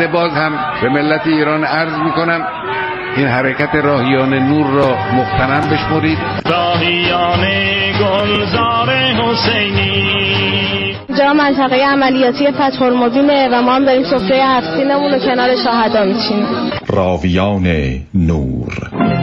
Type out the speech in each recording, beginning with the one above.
آمده باز هم به ملت ایران عرض میکنم این حرکت راهیان نور را مغتنم بشمرید. راهیان گلزار حسینی جا منطقه عملیاتی فتح المبینه و ما هم داریم سفره هفتینمون رو کنار شهدا میچینیم. راویان نور.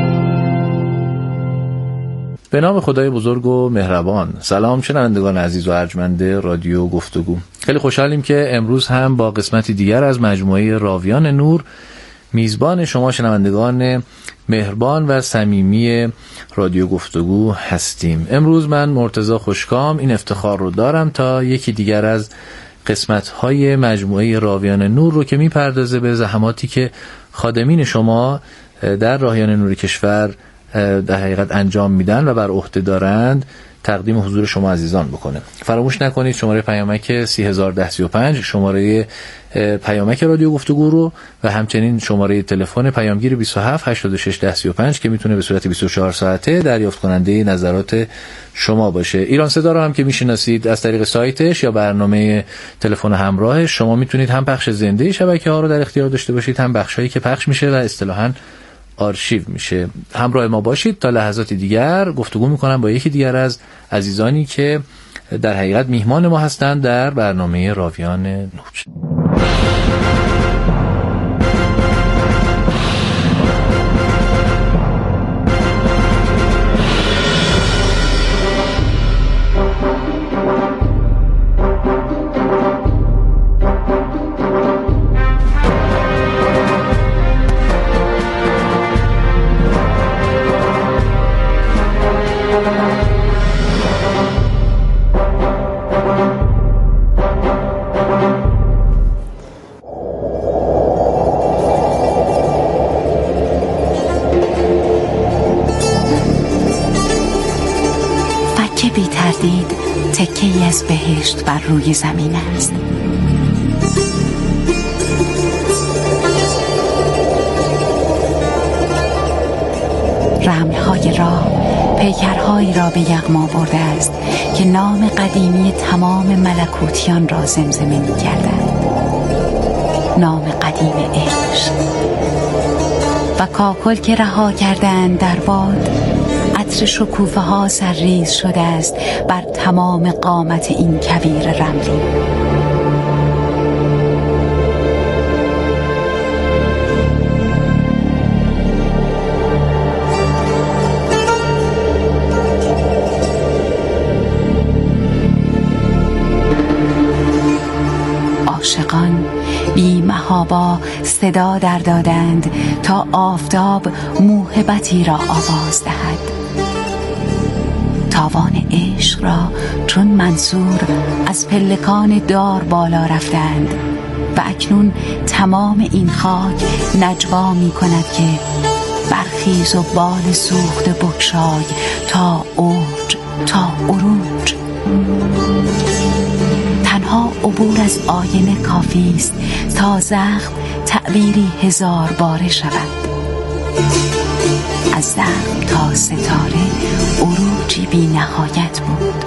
به نام خدای بزرگ و مهربان. سلام شنوندگان عزیز و ارجمند رادیو گفتگو. خیلی خوشحالیم که امروز هم با قسمتی دیگر از مجموعه راویان نور میزبان شما شنوندگان مهربان و صمیمی رادیو گفتگو هستیم. امروز من مرتضی خوشکام این افتخار رو دارم تا یکی دیگر از قسمت‌های مجموعه راویان نور رو که میپردازه به زحماتی که خادمین شما در راهیان نور کشور در حقیقت انجام میدن و بر عهده دارند تقدیم حضور شما عزیزان بکنه. فراموش نکنید شماره پیامک 301035 شماره پیامک رادیو گفتگو رو و همچنین شماره تلفن پیامگیر 27 86 1035 که میتونه به صورت 24 ساعته دریافت کننده نظرات شما باشه. ایران صدا رو هم که میشناسید از طریق سایتش یا برنامه تلفن همراهش شما میتونید هم پخش زنده شبکه‌ها رو در اختیار داشته باشید، هم بخشایی که پخش میشه و اصطلاحاً آرشیو میشه. همراه ما باشید تا لحظاتی دیگر گفتگو میکنم با یکی دیگر از عزیزانی که در حقیقت میهمان ما هستند در برنامه راویان نور. بی تردید تکه‌ای از بهشت بر روی زمین است. رمل‌های راه پیکرهایی را به یغما برده است که نام قدیمی تمام ملکوتیان را زمزمه می‌کردند. نام قدیم عشق و کاکل که رها کردند در باد. عطر شکوفه ها سرریز شده است بر تمام قامت این کویر رملی. عاشقان بی محابا صدا در دادند تا آفتاب موهبتی را آواز دهد. تاوان عشق را چون منصور از پلکان دار بالا رفتند و اکنون تمام این خاک نجوا می کند که برخیز و بال سوخته بگشای تا اوج تا عروج. تنها عبور از آینه کافی است تا زخم تعبیری هزار باره شود. از زخم تا ستاره عروجی بی نهایت بود.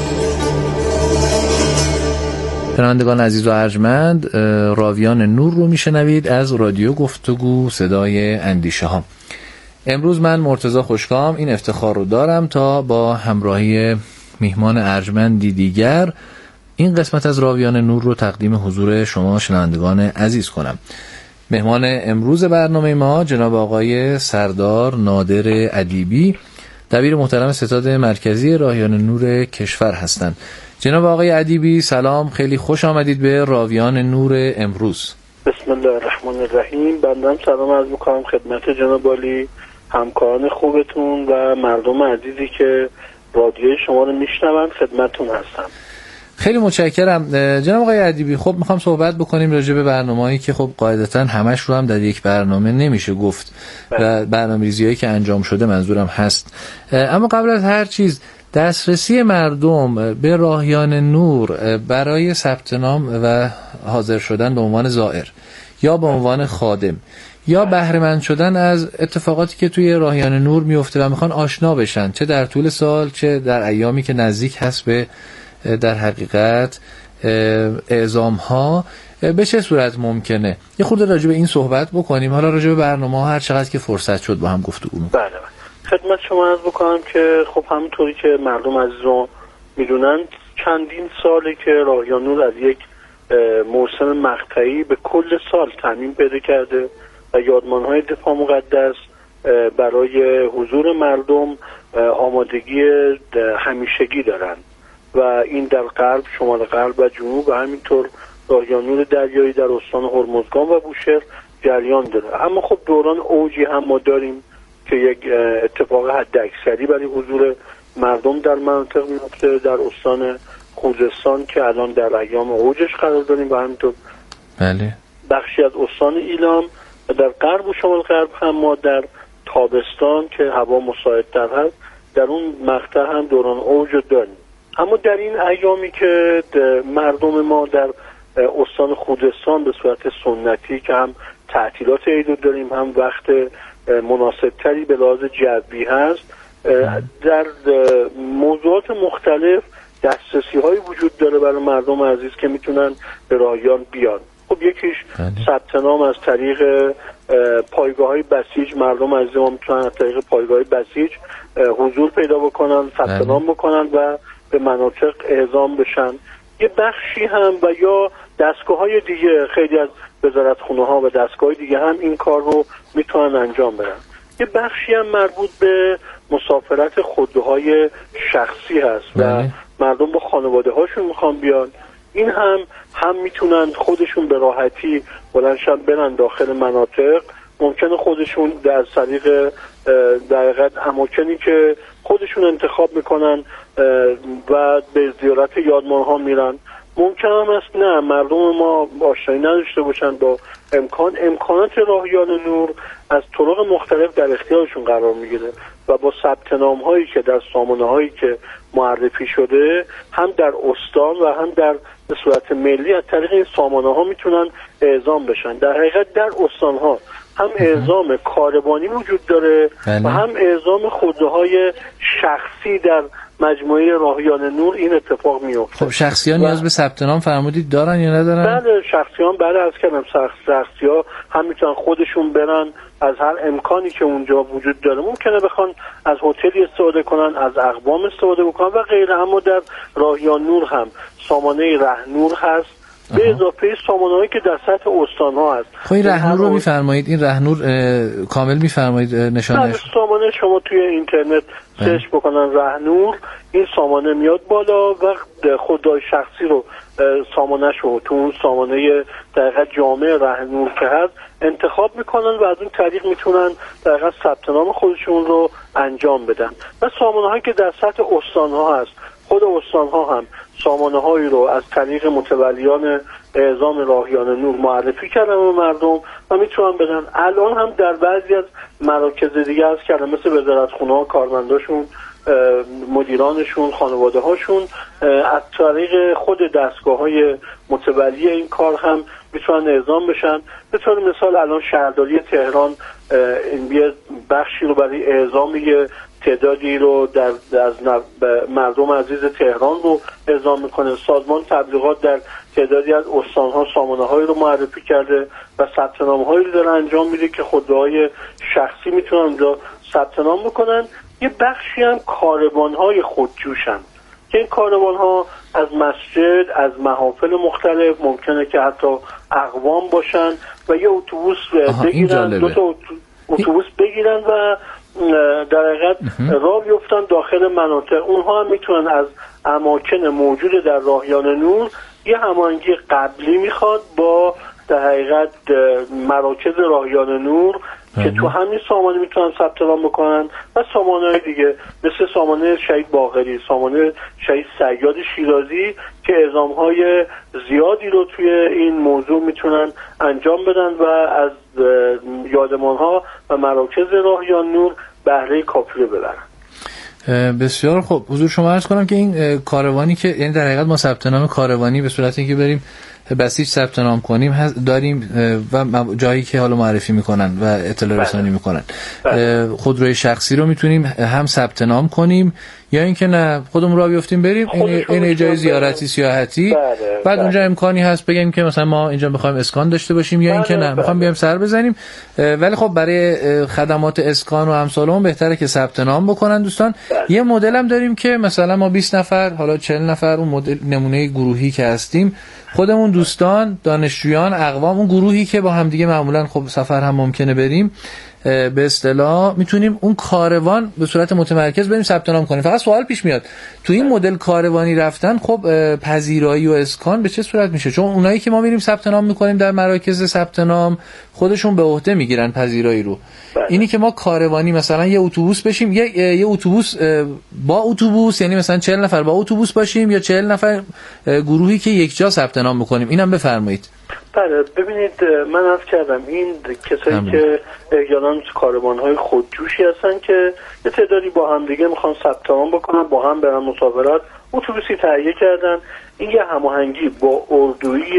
شنوندگان عزیز و ارجمند، راویان نور رو میشنوید از رادیو گفتگو صدای اندیشه ها. امروز من مرتضی خوشکام این افتخار رو دارم تا با همراهی میهمان ارجمندی دیگر این قسمت از راویان نور رو تقدیم حضور شما شنوندگان عزیز کنم. مهمان امروز برنامه ما جناب آقای سردار نادر ادیبی، دبیر محترم ستاد مرکزی راهیان نور کشور هستند. جناب آقای ادیبی سلام، خیلی خوش آمدید به راویان نور امروز. بسم الله الرحمن الرحیم. بنده سلام عرض می‌کنم خدمت جناب عالی، همکاران خوبتون و مردم عزیزی که رادیوی شما رو میشنون خدمتتون هستم. خیلی متشکرم جناب آقای ادیبی. خب میخوام صحبت بکنیم راجع به برنامه‌ای که خب قاعدتاً همش رو هم در یک برنامه نمیشه گفت و برنامه‌ریزی‌هایی که انجام شده منظورم هست. اما قبل از هر چیز دسترسی مردم به راهیان نور برای ثبت نام و حاضر شدن به عنوان زائر یا به عنوان خادم یا بهره مند شدن از اتفاقاتی که توی راهیان نور میفته و میخوان آشنا بشن، چه در طول سال چه در ایامی که نزدیک هست به در حقیقت اعزام ها به چه صورت ممکنه؟ یه خورده راجع به این صحبت بکنیم، حالا راجع به برنامه هر چقدر که فرصت شد با هم گفتگو می‌کنیم. بله خدمت شما عرض بکنم که خب همونطوری که مردم عزیزم میدونن چندین ساله که راهیان نور از یک موسم مقطعی به کل سال تامین پیدا کرده و یادمان‌های دفاع مقدس برای حضور مردم آمادگی همیشگی دارن و این در غرب، شمال غرب و جنوب و همینطور راهیان نور دریایی در استان هرمزگان و بوشهر جریان داره. اما خب دوران اوجی هم ما داریم که یک اتفاق حداکثری برای حضور مردم در مناطق میفته، در استان خوزستان که الان در ایام اوجش قرار داریم و همینطور بله بخشی از استان ایلام و در غرب و شمال غرب هم ما در تابستان که هوا مساعدتر هست در اون مقطع هم دوران اوج داریم. اما در این ایامی که مردم ما در استان خوزستان به صورت سنتی که هم تعطیلات عید داریم هم وقت مناسبتری به لحاظ جوی هست، در موضوعات مختلف دسترسی های وجود داره برای مردم عزیز که میتونن به راهیان بیان. خب یکیش ثبت نام از طریق پایگاه های بسیج، مردم عزیز ما میتونن از طریق پایگاه بسیج حضور پیدا بکنن، ثبت نام بکنن و به مناطق اعزام بشن. یه بخشی هم و یا دستگاه های دیگه، خیلی از وزارتخونه ها و دستگاه دیگه هم این کار رو میتونن انجام بدن. یه بخشی هم مربوط به مسافرت خودروهای شخصی هست و مردم با خانواده هاشون میخوان بیان. این هم میتونن خودشون به راحتی بلندشن برن داخل مناطق، ممکنه خودشون در طریق در حقیقت اماکنی که خودشون انتخاب میکنن و به زیارت یادمان ها میرن. ممکن هم است نه مردم ما آشنایی نداشته باشن با امکانات راهیان نور از طرق مختلف در اختیارشون قرار میگیره و با ثبت نام هایی که در سامانه هایی که معرفی شده هم در استان و هم در به صورت ملی از طریق این سامانه ها میتونن اعزام بشن. در حقیقت در استان ها هم اعزام کاروانی وجود داره و هم اعزام خودروهای شخصی در مجموعه راهیان نور این اتفاق میفته. خب شخصیان نیاز به ثبت نام فرمودید دارن یا ندارن؟ بله شخصیان بله از کردم شخصی‌ها هم میتونن خودشون برن از هر امکانی که اونجا وجود داره. ممکنه بخوان از هتلی استفاده کنن، از اقوام استفاده بکنن و غیره. اما در راهیان نور هم سامانه رهنور هست به اضافه سامانه‌هایی که در سطح استان‌ها هست. خب این رهنور رو می‌فرمایید، این رهنور کامل می‌فرمایید نشانش؟ سامانه شما توی اینترنت سرچ بکنن رهنور، این سامانه میاد بالا و خودروی شخصی رو سامانه‌ش رو تو اون سامانه دقیقاً جامع رهنور که هست انتخاب میکنن و از اون طریق میتونن دقیقاً ثبت نام خودشون رو انجام بدن. و سامانه‌هایی که در سطح استان‌ها هست، خود استان‌ها هم سامانه‌هایی رو از طریق متولیان اعزام راهیان نور معرفی کردن به مردم و میتونن بدن. الان هم در بعضی از مراکز دیگه هست کردن مثل وزارتخونه‌ها، کارمنداشون، مدیرانشون، خانواده هاشون از طریق خود دستگاه‌های متولی این کار هم میتونن اعزام بشن. به طور مثال الان شهرداری تهران یه بخشی رو برای اعزام یه تعدادی رو از مردم عزیز تهران رو اعزام میکنه. سازمان تبلیغات در تعدادی از استان‌ها سامانه‌هایی رو معرفی کرده و ثبت نام‌هایی رو داره انجام میده که خودروهای شخصی میتونن اونجا ثبت نام بکنن. یه بخشی هم کاروان‌های خودجوشن که این کاروان‌ها از مسجد، از محافل مختلف، ممکنه که حتی اقوام باشن و یه اتوبوس بگیرن، دو تا اتوبوس بگیرن و در حقیقت راه بیفتن داخل مناطق. اونها هم میتونن از اماکن موجود در راهیان نور یه هماهنگی قبلی میخواد با در حقیقت مراکز راهیان نور که تو همین سامانه میتونن ثبت نام بکنن و سامانه‌های دیگه مثل سامانه شهید باقری، سامانه شهید صیاد شیرازی که اعزام‌های زیادی رو توی این موضوع میتونن انجام بدن و از یادمان‌ها و مراکز راهیان نور بهره کافی رو ببرن. بسیار خوب. حضور شما عرض کنم که این کاروانی که یعنی در حقیقت ما ثبت نام کاروانی به صورت اینکه بریم بسیج ثبت نام کنیم داریم و جایی که حالا معرفی میکنن و اطلاع رسانی میکنن. خودروی شخصی رو میتونیم هم ثبت نام کنیم یا اینکه نه خودمون راه بیفتیم بریم این جای زیارتی سیاحتی، بعد اونجا امکانی هست بگیم که مثلا ما اینجا می‌خوایم اسکان داشته باشیم، یا اینکه نه می‌خوایم بیایم سر بزنیم. ولی خب برای خدمات اسکان و امثال اون بهتره که ثبت نام بکنن دوستان. یه مدل هم داریم که مثلا ما 20 نفر حالا 40 نفر اون مدل نمونه گروهی که هستیم، خودمون دوستان، دانشجویان، اقوام، اون گروهی که با هم دیگه معمولا خب سفر هم ممکنه بریم، به اصطلاح میتونیم اون کاروان به صورت متمرکز بریم ثبت نام کنیم. فقط سوال پیش میاد تو این مدل کاروانی رفتن، خب پذیرایی و اسکان به چه صورت میشه؟ چون اونایی که ما میریم ثبت نام میکنیم در مراکز ثبت نام خودشون به عهده میگیرن پذیرایی رو. اینی که ما کاروانی مثلا یه اتوبوس بشیم، یه اتوبوس با اتوبوس، یعنی مثلا 40 نفر با اتوبوس باشیم یا 40 نفر گروهی که یک جا ثبت نام میکنیم، اینم بفرمایید. بله ببینید، من عرض کردم این کسایی که احیانا کاروان‌های خودجوشی هستن که یه تعدادی با هم دیگه میخوان ثبت نام بکنن، با هم برن مسافرت، اتوبوسی تهیه کردن. این یه هماهنگی با اردوی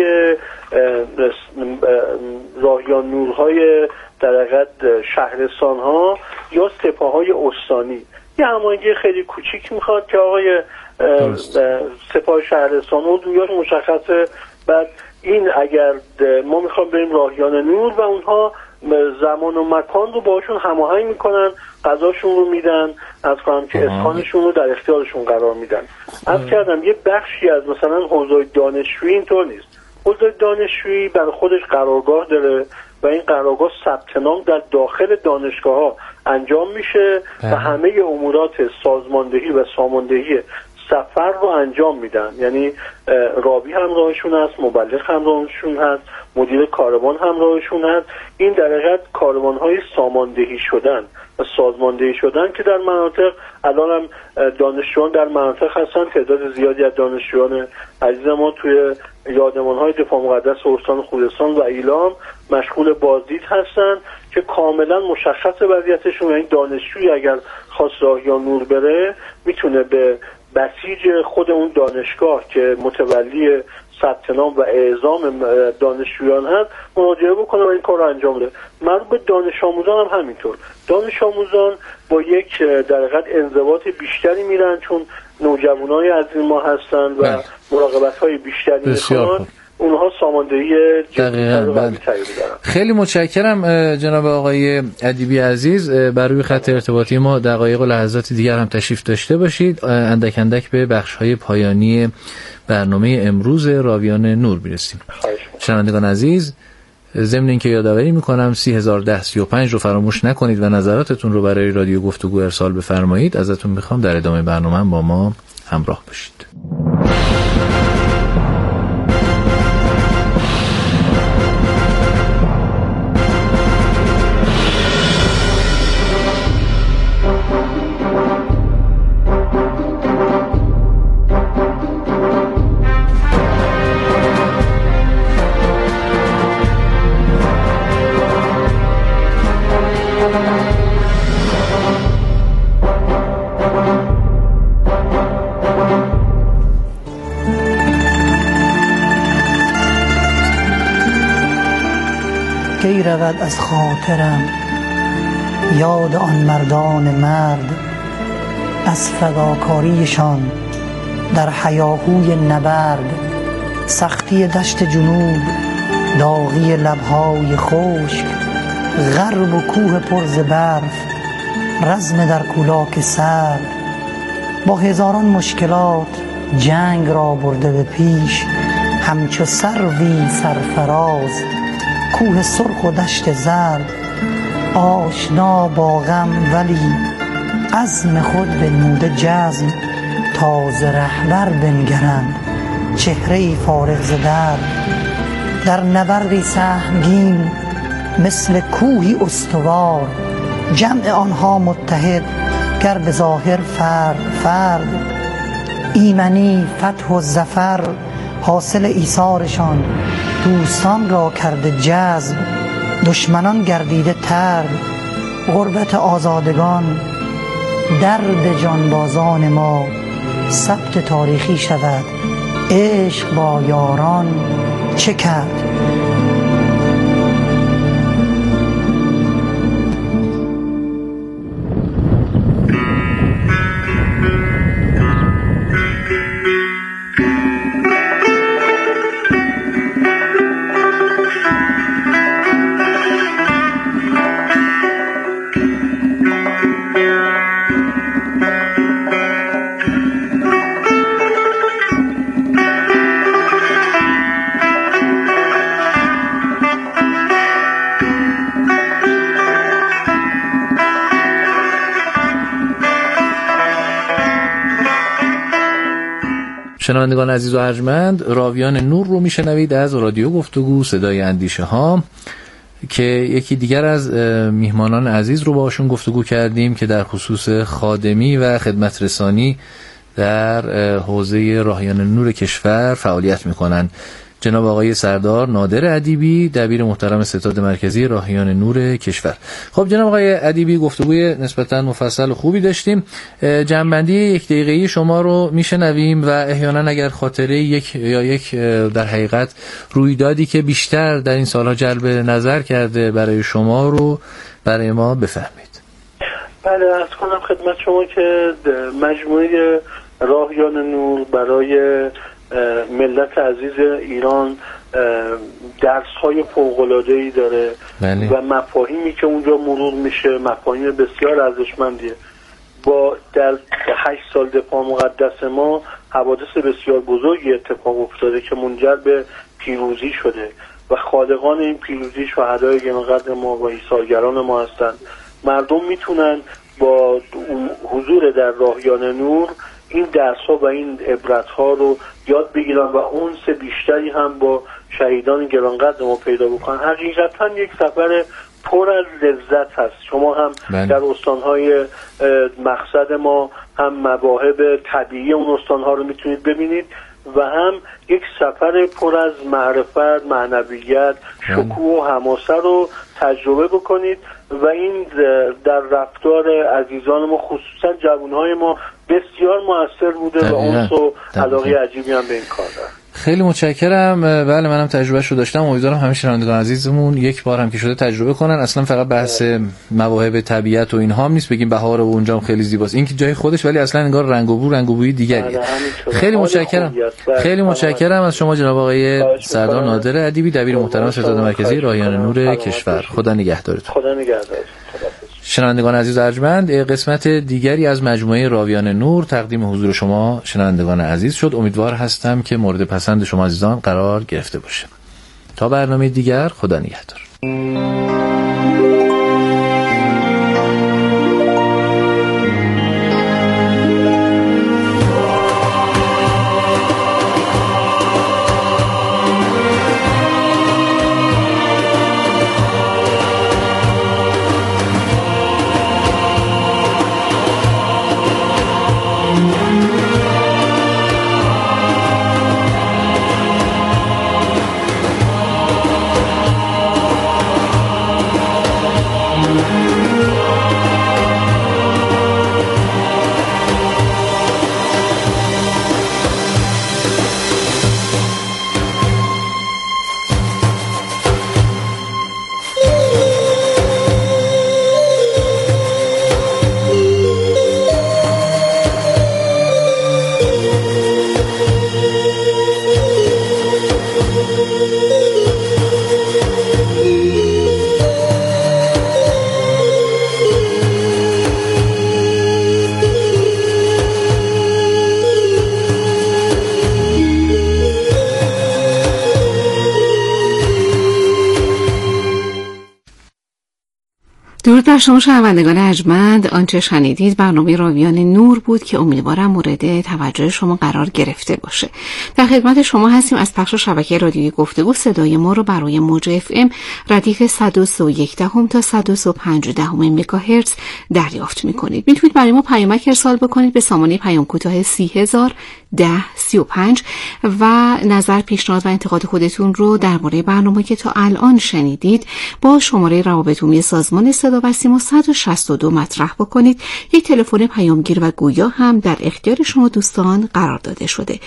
راهیان نورهای در حقیقت شهرستان‌ها یا سپاه‌های استانی، یه هماهنگی خیلی کوچیک میخواد که آقای سپاه شهرستان اردویاش مشخصه. بعد این اگر ما میخوام بریم راهیان نور و اونها زمان و مکان رو باشون هماهنگ میکنن، غذاشون رو میدن، از کنم که اسکانشون رو در اختیارشون قرار میدن. از کردم یه بخشی از مثلا حوزه دانشجویی اینطور نیست. حوزه دانشجویی برای خودش قرارگاه داره و این قرارگاه ثبت نام در داخل دانشگاه ها انجام میشه و همه امورات سازماندهی و ساماندهی سفر رو انجام میدن. یعنی راوی همراهشون هست، مبلغ همراهشون هست، مدیر کاروان همراهشون هست. این در حقیقت کاروان‌های ساماندهی شدن و سازماندهی شدن که در مناطق الان هم دانشجویان در مناطق هستن. تعداد زیادی از دانشجویان عزیز ما توی یادمان‌های دفاع مقدس استان خوزستان و ایلام مشغول بازدید هستن که کاملا مشخص وضعیتشون. یعنی دانشجویی اگر خواست راهیان نور بره میتونه به بسیج خود اون دانشگاه که متولی ثبت نام و اعزام دانشجویان هست مراجعه بکنه و این کار رو انجام بده. مربوط به دانش آموزان هم همینطور. دانش آموزان با یک در حقیقت انضباط بیشتری میرن چون نوجوانای از این ما هستن و مراقبت‌های بیشتری میکنن. اونها ساماندهی جدی. خیلی متشکرم جناب آقای ادیبی عزیز. بر روی خط ارتباطی ما دقایق و لحظات دیگر هم تشریف داشته باشید. اندک اندک به بخش‌های پایانی برنامه امروز راویان نور میرسیم. شنوندگان عزیز، ضمن اینکه یادآوری میکنم 301035 رو فراموش نکنید و نظراتتون رو برای رادیو گفتگو ارسال بفرمایید. ازتون میخوام در ادامه برنامه با ما همراه باشید. کی رود از خاطرم یاد آن مردان مرد، از فداکاریشان در هیاهوی نبرد. سختی دشت جنوب، داغی لبهای خشک، غرب و کوه پر ز برف، رزم در کولاک سرد. با هزاران مشکلات جنگ را برده به پیش، همچو سروی سرفراز کوه سرخ و دشت زرد. آشنا با غم ولی عزم خود بنموده جزم، تازه رهبر بنگرند چهره فارغ ز درد. در نبردی سهمگین مثل کوهی استوار، جمع آنها متحد گر به ظاهر فرد. ایمنی فتح و ظفر حاصل ایثارشان، دوستان را کرده جذب دشمنان گردیده ترد. غربت آزادگان درد جانبازان ما، ثبت تاریخی شود عشق با یاران چه کرد. شنوندگان عزیز و ارجمند، راویان نور رو میشنوید از رادیو گفتگو صدای اندیشه ها که یکی دیگر از میهمانان عزیز رو باشون گفتگو کردیم که در خصوص خادمی و خدمت رسانی در حوزه راهیان نور کشور فعالیت میکنن. جناب آقای سردار نادر ادیبی، دبیر محترم ستاد مرکزی راهیان نور کشور. خب جناب آقای ادیبی، گفتگوی نسبتاً مفصل و خوبی داشتیم. جنبندی 1 دقیقه‌ای شما رو میشنویم و احیانا اگر خاطره یک در حقیقت رویدادی که بیشتر در این سالها جلب نظر کرده برای شما رو برای ما بفهمید. بله، عرض کنم خدمت شما که مجموعه راهیان نور برای ملت عزیز ایران درس‌های فوق‌العاده‌ای داره بله. و مفاهیمی که اونجا مرور میشه مفاهیم بسیار ارزشمندیه. در 8 سال دفاع مقدس ما حوادث بسیار بزرگی اتفاق افتاده که منجر به پیروزی شده و خالقان این پیروزی شهدای گرامی‌قدر ما و ایثارگران ما هستند. مردم میتونن با حضور در راهیان نور این درس‌ها و این عبرت‌ها رو یاد بگیرن و انس بیشتری هم با شهیدان گرانقدر ما پیدا بکنن. حقیقتاً یک سفر پر از لذت هست. شما هم در استان‌های مقصد ما هم مواهب طبیعی اون استان‌ها رو میتونید ببینید و هم یک سفر پر از معرفت، معنویت، شکوه و حماسه رو تجربه بکنید و این در رفتار عزیزان ما خصوصا جوانهای ما بسیار مؤثر بوده و انس و علاقه عجیبی هم به این کار داره. خیلی متشکرم. بله منم تجربهش رو داشتم. امیدوارم همه شنوندگان عزیزمون یک بار هم که شده تجربه کنن. اصلا فقط بحث مواهب طبیعت و اینها هم نیست بگیم بهار و اونجا هم خیلی زیباست، این که جای خودش، ولی اصلا انگار رنگ و بوی دیگریه. خیلی متشکرم. خیلی متشکرم از شما جناب آقای سردار نادر ادیبی، دبیر محترم ستاد مرکزی راهیان نور کشور. خدا نگهدارتون. خدا نگهدارتون. شنوندگان عزیز و ارجمند، قسمت دیگری از مجموعه راویان نور تقدیم حضور شما شنوندگان عزیز شد. امیدوار هستم که مورد پسند شما عزیزان قرار گرفته باشه. تا برنامه دیگر، خدا نگهدار. درود بر شما شنوندگان ارجمند. آنچه شنیدید برنامه راویان نور بود که امیدوارم مورد توجه شما قرار گرفته باشه. در خدمت شما هستیم. از پخش شبکه رادیویی گفتگو صدای ما رو برای موج FM ردیف 101 تا 105 مگاهرتز دریافت می‌کنید. میتونید برای ما پیامک ارسال بکنید به سامانه پیام کوتاه 3001035 و نظر، پیشنهاد و انتقاد خودتون رو درباره برنامه‌ای که تا الان شنیدید با شماره روابط عمومی سازمان صدا و سیما 162 مطرح بکنید. یک تلفن پیامگیر و گویا هم در اختیار شما دوستان قرار داده شده.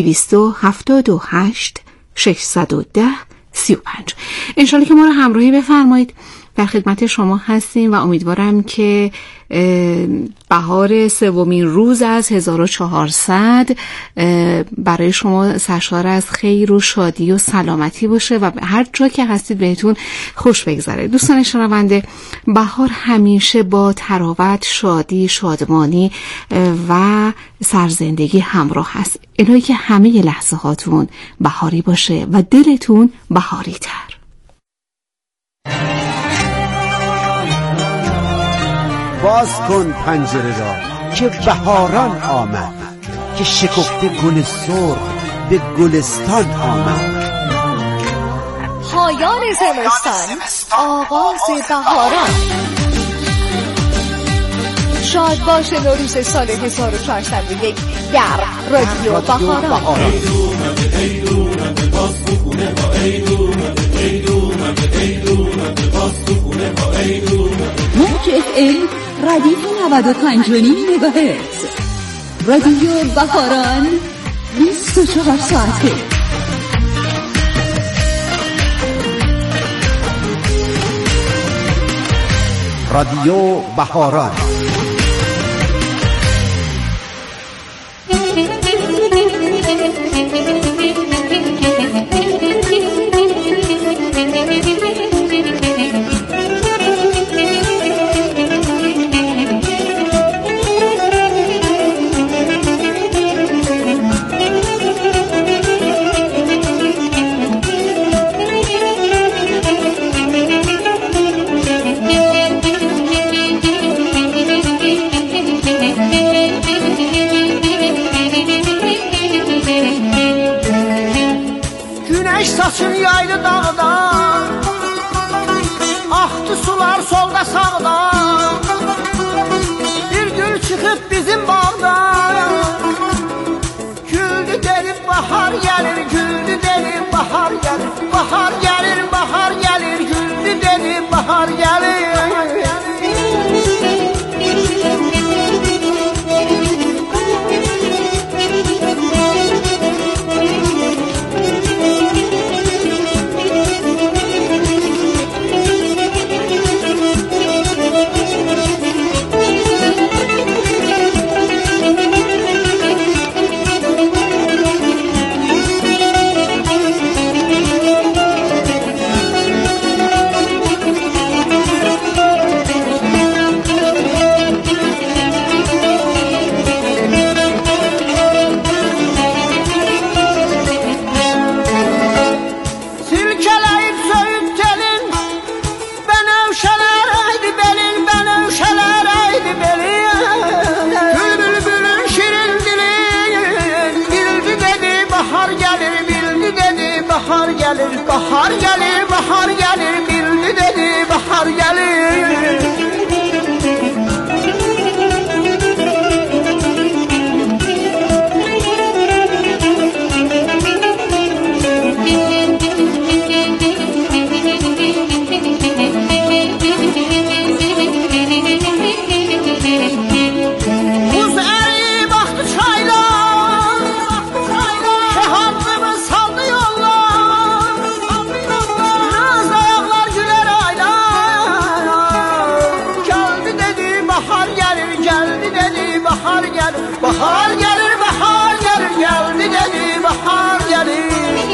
278 610 35. انشالله که ما رو همراهی بفرمایید. در خدمت شما هستیم و امیدوارم که بهار سومین روز از 1400 برای شما سرشار از خیر و شادی و سلامتی باشه و هر جا که هستید بهتون خوش بگذره. دوستان شنونده، بهار همیشه با تراوت، شادی، شادمانی و سرزندگی همراه هست. الهی که همه لحظه هاتون بهاری باشه و دلتون بهاری تر. باز کن پنجره را که بهاران آمد. که شکفته گل سرخ به گلستان آمد. پایان زمستان، آغاز بهاران. شاد باشه نوروز سال 1401 در رادیو بهاران. موج FM ردیف 95.5 مگاهرتز. رادیو بهاران 24 ساعته. رادیو بهاران. Saçın yaylı dağdan, aktı sular solda sağda. Bir gül çıkıp bizim bağdan, güldü derim bahar gelir, güldü derim bahar gelir. Bahar gelir, bahar gelir, güldü derim bahar gelir. Bahar gelir, bahar gelir, bildi dedi bahar gelir. Buz eri baktı çaylar, şehadımı saldı yollar. Naz ayaklar güler aylar. Geldi dedi bahar gelir, geldi dedi bahar gelir. Bahar gelir, bahar gelir, geldi dedi bahar gelir.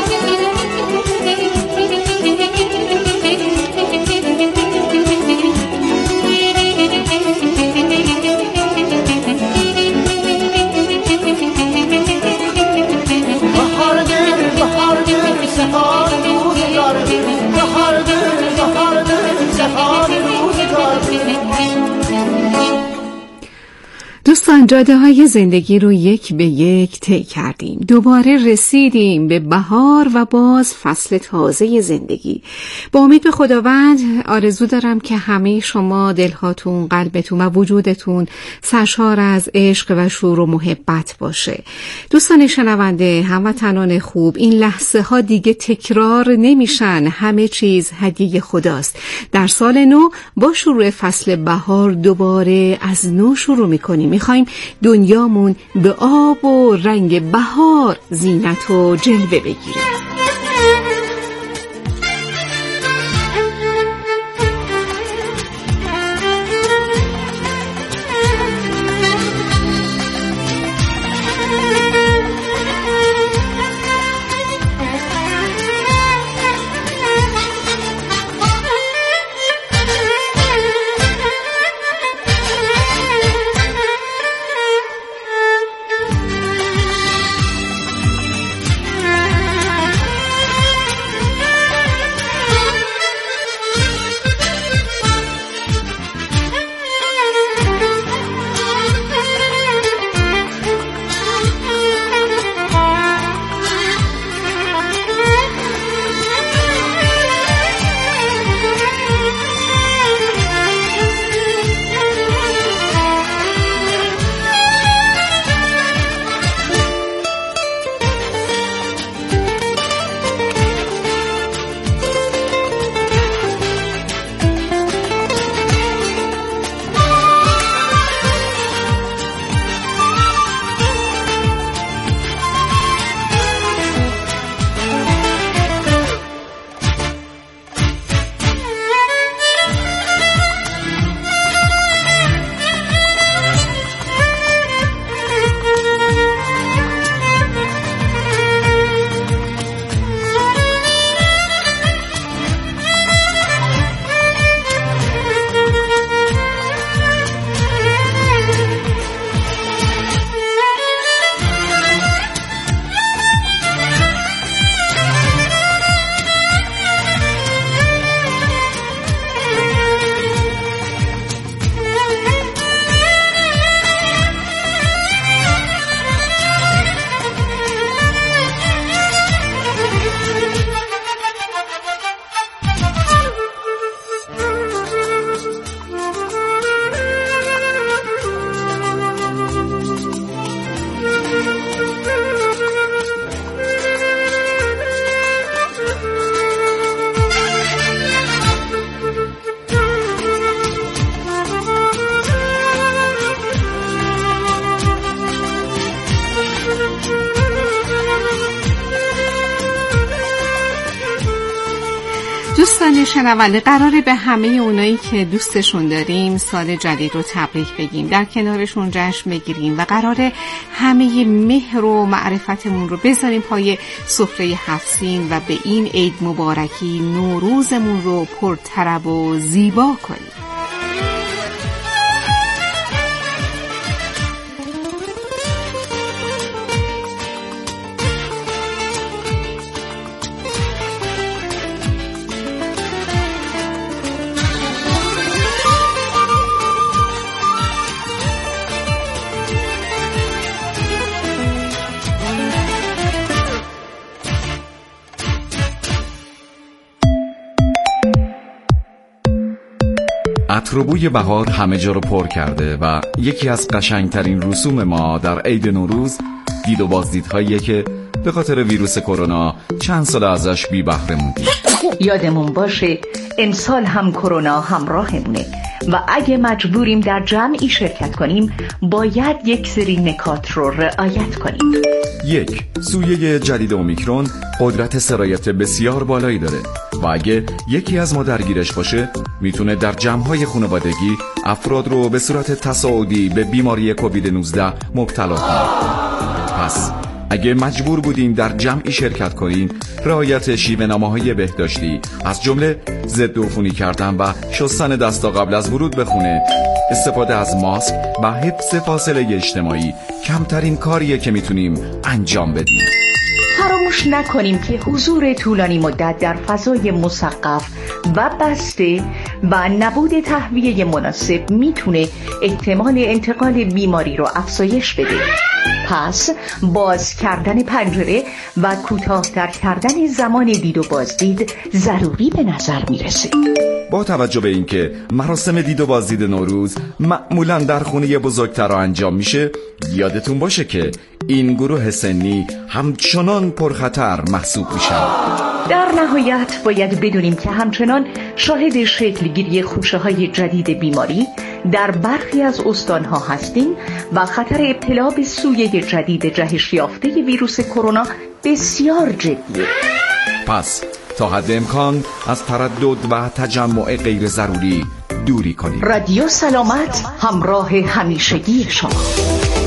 دوستان جاده های زندگی رو یک به یک طی کردیم. دوباره رسیدیم به بهار و باز فصل تازه زندگی. با امید به خداوند آرزو دارم که همه شما دلهاتون، قلبتون و وجودتون سرشار از عشق و شور و محبت باشه. دوستان شنونده، هموطنان خوب، این لحظه ها دیگه تکرار نمیشن. همه چیز هدیه خداست. در سال نو با شروع فصل بهار دوباره از نو شروع میکنیم. میخوایم دنیامون به آب و رنگ بهار زینت و جلوه بگیره. عزیز شنونده، قراره به همه اونایی که دوستشون داریم سال جدید رو تبریک بگیم، در کنارشون جشن بگیریم و قراره همه مهر و معرفتمون رو بذاریم پای سفره 7 سین و به این عید مبارکی نوروزمون رو پرطرب و زیبا کنیم. عطر و بوی بهار همه جا رو پر کرده و یکی از قشنگترین رسوم ما در عید نوروز دید و بازدیدهاییه که به خاطر ویروس کرونا چند سال ازش بی بهره موندیم. یادمون باشه امسال هم کرونا همراهمونه و اگه مجبوریم در جمعی شرکت کنیم باید یک سری نکات رو رعایت کنیم. 1. سویه جدید اومیکرون قدرت سرایت بسیار بالایی داره و اگه یکی از ما درگیرش باشه میتونه در جمع‌های خانوادگی افراد رو به صورت تصاعدی به بیماری کووید 19 مبتلا کنه. پس اگه مجبور بودین در جمعی شرکت کنین، رعایت شیوه‌نامه‌های بهداشتی از جمله ضد عفونی کردن و شستن دستا قبل از ورود به خونه، استفاده از ماسک و حفظ فاصله اجتماعی کمترین کاریه که میتونیم انجام بدیم. فراموش نکنیم که حضور طولانی مدت در فضای مسقف و بسته و نبود تهویه مناسب میتونه احتمال انتقال بیماری رو افزایش بده. پس باز کردن پنجره و کوتاه‌تر کردن زمان دید و بازدید ضروری به نظر میرسه. با توجه به اینکه مراسم دید و بازدید نوروز معمولاً در خونه بزرگتر انجام میشه، یادتون باشه که این گروه سنی همچنان پرخطر محسوب میشن. در نهایت باید بدونیم که همچنان شاهد شکلگیری خوشه‌های جدید بیماری در برخی از استانها هستیم و خطر ابتلا به سویه جدید جهش یافته ویروس کرونا بسیار جدیه. پس تا حد امکان از تردد و تجمع غیر ضروری دوری کنید. رادیو سلامت همراه همیشگی شما.